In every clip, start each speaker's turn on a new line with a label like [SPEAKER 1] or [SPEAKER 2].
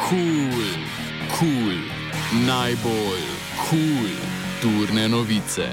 [SPEAKER 1] Kul, najbolj kul turne novice.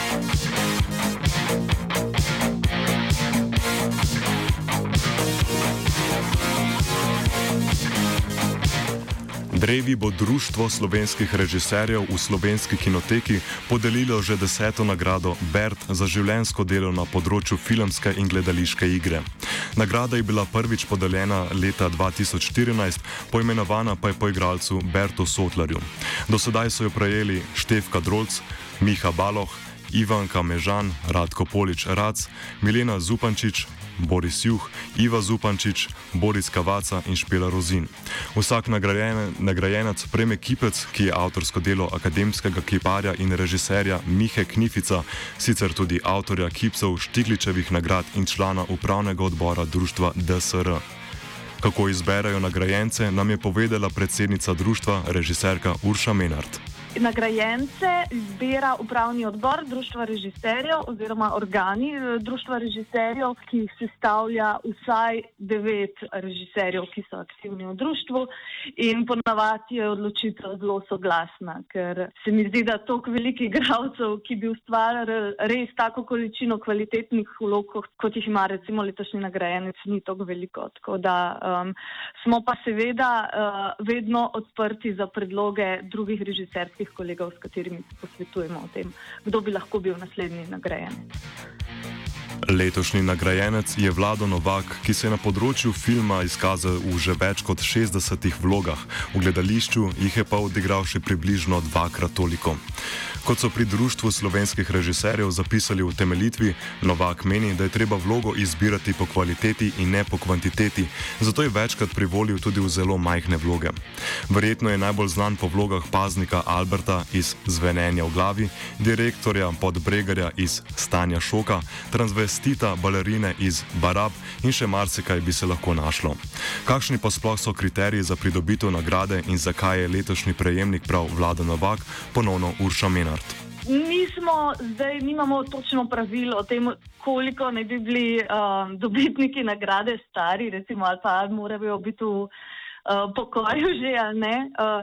[SPEAKER 2] Drevi bo Društvo slovenskih režiserjev v Slovenski kinoteki podelilo že 10. nagrado Bert za življenjsko delo na področju filmske in gledališke igre. Nagrada je bila prvič podeljena leta 2014, poimenovana pa je po igralcu Bertu Sotlarju. Do sedaj so jo prejeli Štefka Drolc, Miha Baloh, Ivanka Mežan, Radko Polič-Rac, Milena Zupančič, Boris Juh, Iva Zupančič, Boris Kavaca in Špela Rozin. Vsak nagrajenec prejme kipec, ki je avtorsko delo akademskega kiparja in režiserja Mihe Knifica, sicer tudi avtorja kipcev Štigličevih nagrad in člana upravnega odbora društva DSR. Kako izberajo nagrajence, nam je povedala predsednica društva, režiserka Urša Menart.
[SPEAKER 3] Nagrajence izbira upravni odbor društva režiserjev oziroma organi društva režiserjev, ki jih sestavlja vsaj 9 režiserjev, ki so aktivni v društvu, in ponavadi je odločitev zelo soglasna, ker se mi zdi, da toliko velikih igralcev, ki bi ustvarjali res tako količino kvalitetnih vlog, kot jih ima recimo letošnji nagrajenec, ni toliko veliko. Tako da smo pa seveda vedno odprti za predloge drugih režiserskih kolegov, s katerimi se posvetujemo o tem, kdo bi lahko bil naslednji nagrajenec.
[SPEAKER 2] Letošnji nagrajenec je Vlado Novak, ki se je na področju filma izkazal v že več kot 60 vlogah. V gledališču jih je pa odigral še približno 2-krat toliko. Kot so pri Društvu slovenskih režiserjev zapisali v utemeljitvi, Novak meni, da je treba vlogo izbirati po kvaliteti in ne po kvantiteti, zato je večkrat privolil tudi v zelo majhne vloge. Verjetno je najbolj znan po vlogah paznika Alberta iz Zvenenja v glavi, direktorja Podbregarja iz Stanja šoka, transvestita balerine iz Barab in še marsikaj bi se lahko našlo. Kakšni pa sploh so kriteriji za pridobitev nagrade in zakaj je letošnji prejemnik prav Vlado Novak, ponovno Urša Menart.
[SPEAKER 3] Nimamo točno pravil o tem, koliko naj bi bili dobitniki nagrade stari, recimo, ali pa morajo biti v pokoju že, ali ne.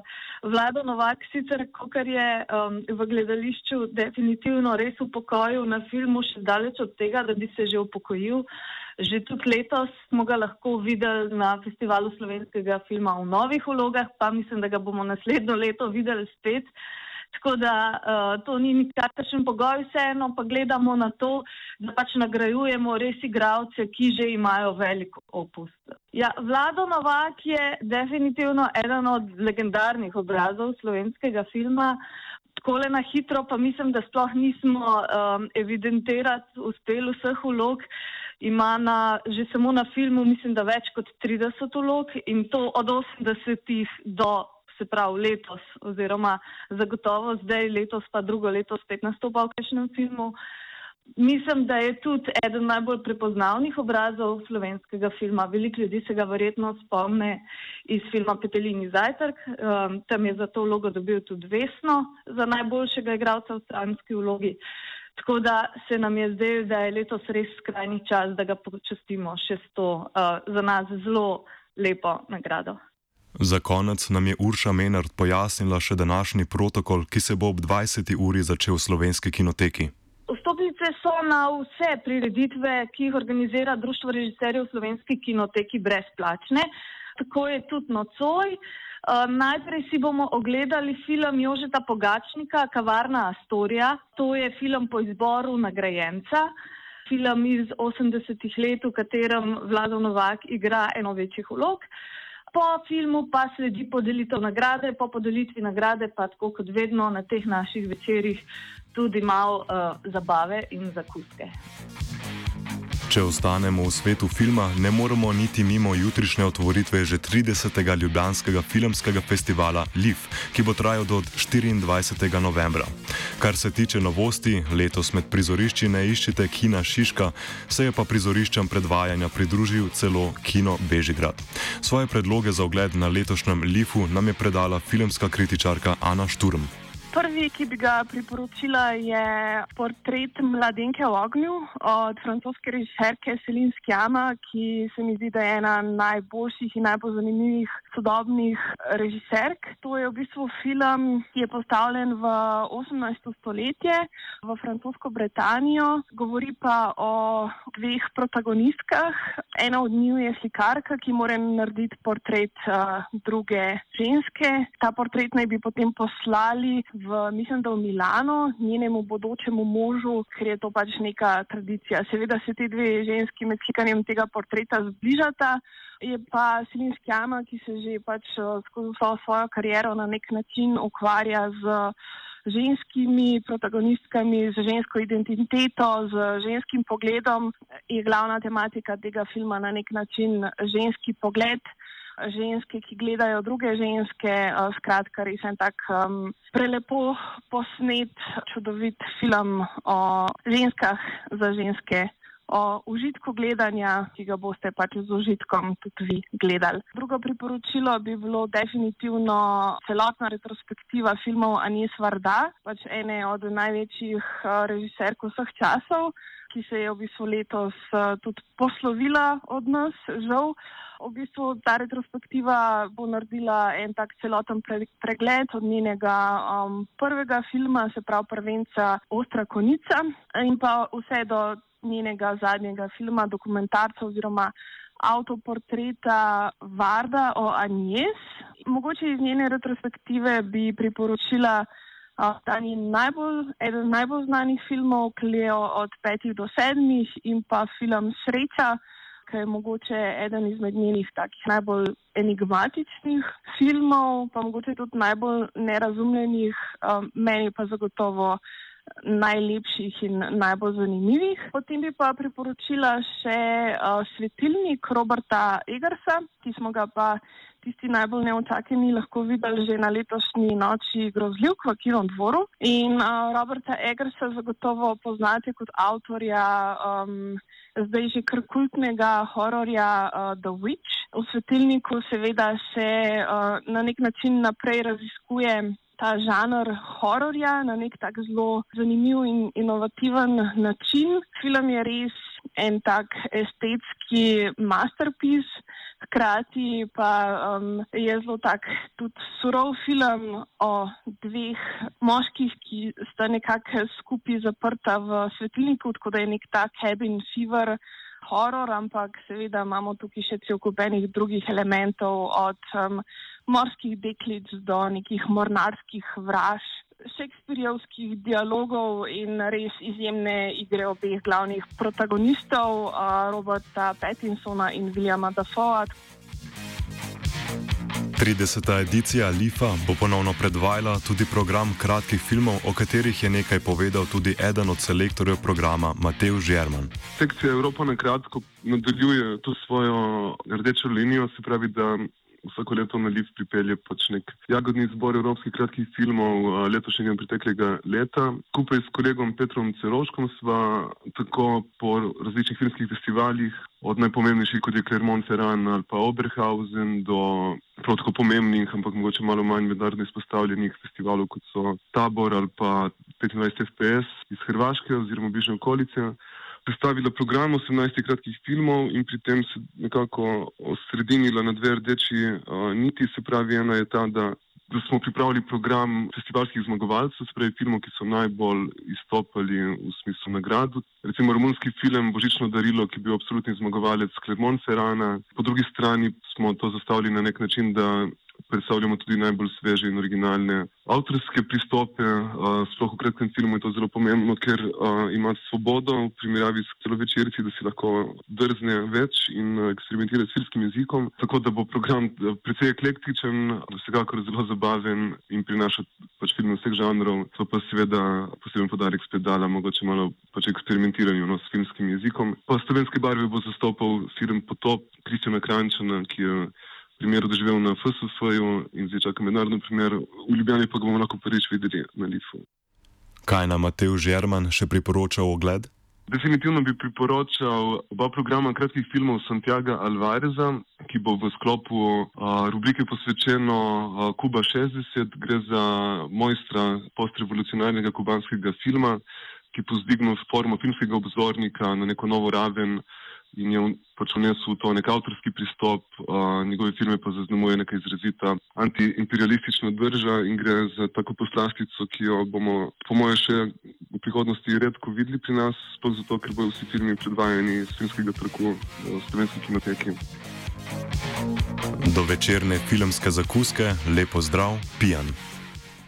[SPEAKER 3] Vlado Novak sicer, kakor je v gledališču definitivno res v pokoju, na filmu še daleč od tega, da bi se že upokojil. Že tudi letos smo ga lahko videli na Festivalu slovenskega filma v novih vlogah, pa mislim, da ga bomo naslednjo leto videli spet. Tako da to ni nikakršen pogoj, vseeno pa gledamo na to, da pač nagrajujemo res igralce, ki že imajo velik opus. Ja, Vlado Novak je definitivno eden od legendarnih obrazov slovenskega filma. Takole na hitro pa mislim, da sploh nismo evidentirati uspeli vseh vlog. Ima že samo na filmu mislim, da več kot 30 vlog in to od 80-ih do se pravi letos, oziroma zagotovo zdaj letos pa drugo leto spet nastopa v kakšnem filmu. Mislim, da je tudi eden najbolj prepoznavnih obrazov slovenskega filma. Veliko ljudi se ga verjetno spomne iz filma Petelini zajtrk. Tam je za to vlogo dobil tudi Vesno za najboljšega igralca v stranski vlogi. Tako da se nam je zdelo, da je letos res skrajni čas, da ga počastimo še s to za nas zelo lepo nagrado.
[SPEAKER 2] Za konec nam je Urša Menart pojasnila še današnji protokol, ki se bo ob 20. uri začel v Slovenski kinoteki.
[SPEAKER 3] Vstopnice so na vse prireditve, ki jih organizira Društvo režiserjev v Slovenski kinoteki, brezplačne. Tako je tudi nocoj. Najprej si bomo ogledali film Jožeta Pogačnika, Kavarna Astorija. To je film po izboru nagrajenca. Film iz 80-ih let, v katerem Vlado Novak igra eno večjih vlog. Po filmu pa sledi podelitev nagrade, po podelitvi nagrade pa tako kot vedno na teh naših večerih tudi malo zabave in zakuske.
[SPEAKER 2] Če ostanemo v svetu filma, ne moremo niti mimo jutrišnje otvoritve že 30. ljubljanskega filmskega festivala LIF, ki bo trajal do 24. novembra. Kar se tiče novosti, letos med prizorišči ne iščite Kina Šiška, se je pa prizoriščem predvajanja pridružil celo Kino Bežigrad. Svoje predloge za ogled na letošnjem LIF-u nam je predala filmska kritičarka Ana Šturm.
[SPEAKER 4] Prvi, ki bi ga priporočila, je Portret mladenke v ognju od francoske režiserke Céline Sciamma, ki se mi zdi, da je ena najboljših in najbolj zanimivih sodobnih režiserk. To je v bistvu film, ki je postavljen v 18. stoletje v francosko Britanijo. Govori pa o dveh protagonistkah. Ena od njiju je slikarka, ki mora narediti portret druge ženske. Ta portret naj bi potem poslali mislim, da v Milano, njenemu bodočemu možu, ker je to pač neka tradicija. Seveda se te dve ženski med slikanjem tega portreta zbližata. Je pa Céline Sciamma, ki se že pač skozi vso svojo kariero na nek način ukvarja z ženskimi protagonistkami, z žensko identiteto, z ženskim pogledom, je glavna tematika tega filma na nek način ženski pogled, ženske, ki gledajo druge ženske, skratka res en tak prelepo posnet, čudovit film o ženskah za ženske, o užitku gledanja, ki ga boste pač z užitkom tudi vi gledali. Drugo priporočilo bi bilo definitivno celotna retrospektiva filmov Agnès Varda, pač ene od največjih režiserk vseh časov, ki se je v bistvu letos tudi poslovila od nas, žal. V bistvu ta retrospektiva bo naredila en tak celoten pregled od njenega prvega filma, se pravi prvenca Ostra konica, in pa vse do njenega zadnjega filma, dokumentarca oziroma avtoportreta Varda o Agnès. Mogoče iz njene retrospektive bi priporočila eden najbolj znanih filmov Cleo od 5 do 7 in pa film Sreča, ki je mogoče eden izmed njenih takih najbolj enigmatičnih filmov, pa mogoče tudi najbolj nerazumljenih, meni pa zagotovo najlepših in najbolj zanimivih. Potem bi pa priporočila še Svetilnik Roberta Eggersa, ki smo ga pa tisti najbolj neučakani lahko videli že na letošnji Noči grozljivk v Kinodvoru. In Roberta Eggersa zagotovo poznate kot avtorja zdaj že kar kultnega hororja The Witch. V Svetilniku seveda se na nek način naprej raziskuje ta žanr hororja na nek tak zelo zanimiv in inovativen način. Film je res en tak estetski masterpiece, hkrati pa je zelo tak tudi surov film o dveh moških, ki sta nekako skupaj zaprta v svetilniku, tako da je nek tak cabin fever horor, ampak seveda imamo tukaj še cel kup enih drugih elementov, od morskih deklic do nekih mornarskih vraž, šekspirjevskih dialogov in res izjemne igre obeh glavnih protagonistov, Roberta Pattinsona in Williama Dafoea.
[SPEAKER 2] 30. edicija LIFA bo ponovno predvajala tudi program kratkih filmov, o katerih je nekaj povedal tudi eden od selektorjev programa, Matevž Jerman.
[SPEAKER 5] Sekcija Evropa na kratko nadaljuje to svojo rdečo linijo, se pravi, da vsako leto na LIF pripelje pač nek jagodni zbor evropskih kratkih filmov letošnjega in preteklega leta. Skupaj s kolegom Petrom Ceroškom sva tako po različnih filmskih festivalih, od najpomembnejših kot je Clermont-Ferrand ali pa Oberhausen, do prav tako pomembnih, ampak mogoče malo manj mednarodno izpostavljenih festivalov, kot so Tabor ali pa 25 FPS iz Hrvaške oziroma bližnje okolice, predstavila program 18 kratkih filmov in pri tem se nekako osredinila na dve rdeči niti. Se pravi, ena je ta, da smo pripravili program festivalskih zmagovalcev, se pravi filmov, ki so najbolj izstopali v smislu nagrad. Recimo romunski film Božično darilo, ki je bil absolutni zmagovalec Clermont-Ferranda. Po drugi strani smo to zastavili na nek način, da predstavljamo tudi najbolj sveže in originalne avtorske pristope. Sploh v kratkem filmu je to zelo pomembno, ker ima svobodo v primerjavi s celovečerci, da si lahko drzne več in eksperimentira s filmskim jezikom. Tako da bo program precej eklektičen, vsekakor zelo zabaven in prinaša pač filme vseh žanrov. To pa seveda poseben podarek spet dala mogoče malo pač eksperimentiranju s filmskim jezikom. Pa slovenske barve bo zastopal film Potop Kristjana Kranjčana, ki je primeru doživel na FSF-ju in zdaj čaka mednarodno primer. V Ljubljani pa ga bomo lahko prvič videli na LIF-u.
[SPEAKER 2] Kaj nam Matevž Jerman še priporoča ogled?
[SPEAKER 5] Definitivno bi priporočal oba programa kratkih filmov Santiaga Alvareza, ki bo v sklopu rubrike posvečeno Kuba 60. Gre za mojstra postrevolucionarnega kubanskega filma, ki povzdignil formo filmskega obzornika na neko novo raven in je pač vnesel to nek avtorski pristop, njegove filme pa zaznamuje neka izrazita antiimperialistična drža in gre za tako poslastico, ki jo bomo po moje še v prihodnosti redko videli pri nas, sploh zato, ker bodo vsi filmi predvajani iz filmskega trgu v slovenski kinoteki.
[SPEAKER 2] Do večerne filmske zakuske lepo zdrav, Pijan.